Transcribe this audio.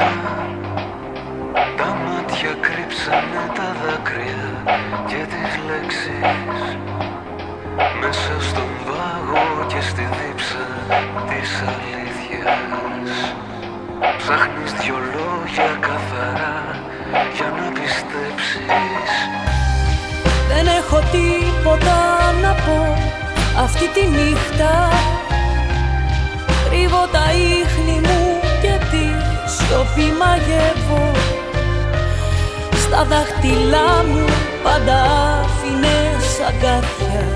νύχτα τα μάτια κρύψανε τα δάκρυα και τις λέξεις μέσα στον πάγο και στη δίψα της αλήθειας. Ψάχνεις δυο λόγια καθαρά για να πιστέψεις. Δεν έχω τίποτα να πω αυτή τη νύχτα. Κρύβω τα ίχνη μου και τη σιωπή μαγεύω. Στα δάχτυλά μου πάντα άφηνες αγκάθια